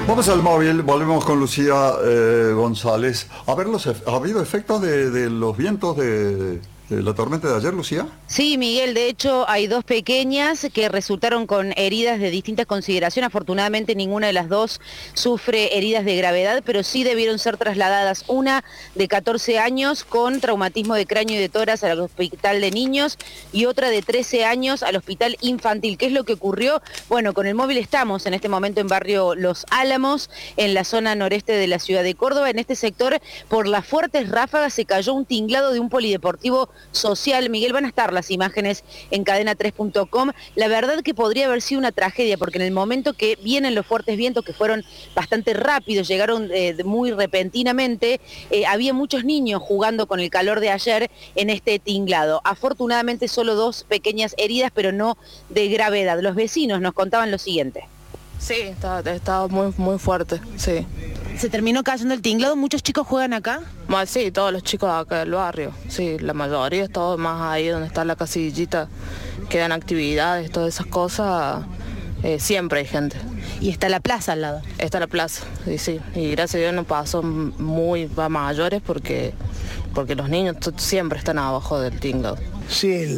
Vamos al móvil, volvemos con Lucía González. ¿Ha habido efectos de los vientos de la tormenta de ayer, Lucía? Sí, Miguel, de hecho hay dos pequeñas que resultaron con heridas de distintas consideraciones. Afortunadamente ninguna de las dos sufre heridas de gravedad, pero sí debieron ser trasladadas. Una de 14 años con traumatismo de cráneo y de tórax al hospital de niños y otra de 13 años al hospital infantil. ¿Qué es lo que ocurrió? Bueno, con el móvil estamos en este momento en barrio Los Álamos, en la zona noreste de la ciudad de Córdoba. En este sector, por las fuertes ráfagas, se cayó un tinglado de un polideportivo social. Miguel, van a estar las imágenes en cadena3.com. La verdad que podría haber sido una tragedia, porque en el momento que vienen los fuertes vientos, que fueron bastante rápidos, llegaron muy repentinamente, había muchos niños jugando con el calor de ayer en este tinglado. Afortunadamente solo dos pequeñas heridas, pero no de gravedad. Los vecinos nos contaban lo siguiente. Sí, estaba muy fuerte, sí. ¿Se terminó cayendo el tinglado? ¿Muchos chicos juegan acá? Bueno, sí, todos los chicos acá del barrio, sí, la mayoría, todos más ahí donde está la casillita, quedan actividades, todas esas cosas, siempre hay gente. ¿Y está la plaza al lado? Está la plaza, sí, y gracias a Dios no pasó muy a mayores porque los niños siempre están abajo del tinglado. Sí,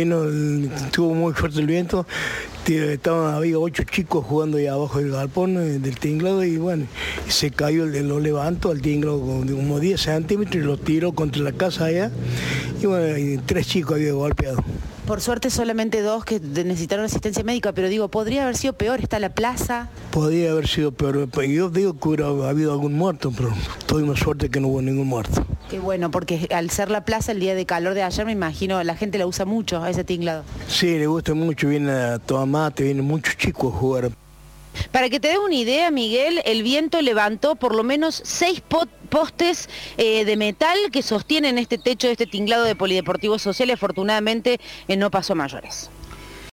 estuvo muy fuerte el viento, había 8 chicos jugando ahí abajo del galpón del tinglado y bueno, se cayó, lo levantó el tinglado de como 10 centímetros y lo tiró contra la casa allá y bueno, y 3 chicos había golpeado. Por suerte solamente 2 que necesitaron asistencia médica, pero digo, podría haber sido peor, está la plaza. Podría haber sido peor, yo digo que hubiera habido algún muerto, pero tuvimos suerte que no hubo ningún muerto. Qué bueno, porque al ser la plaza el día de calor de ayer, me imagino, la gente la usa mucho, a ese tinglado. Sí, le gusta mucho, viene a tomar mate, vienen muchos chicos a jugar. Para que te des una idea, Miguel, el viento levantó por lo menos 6 postes de metal que sostienen este techo de este tinglado de polideportivo social y afortunadamente no pasó a mayores.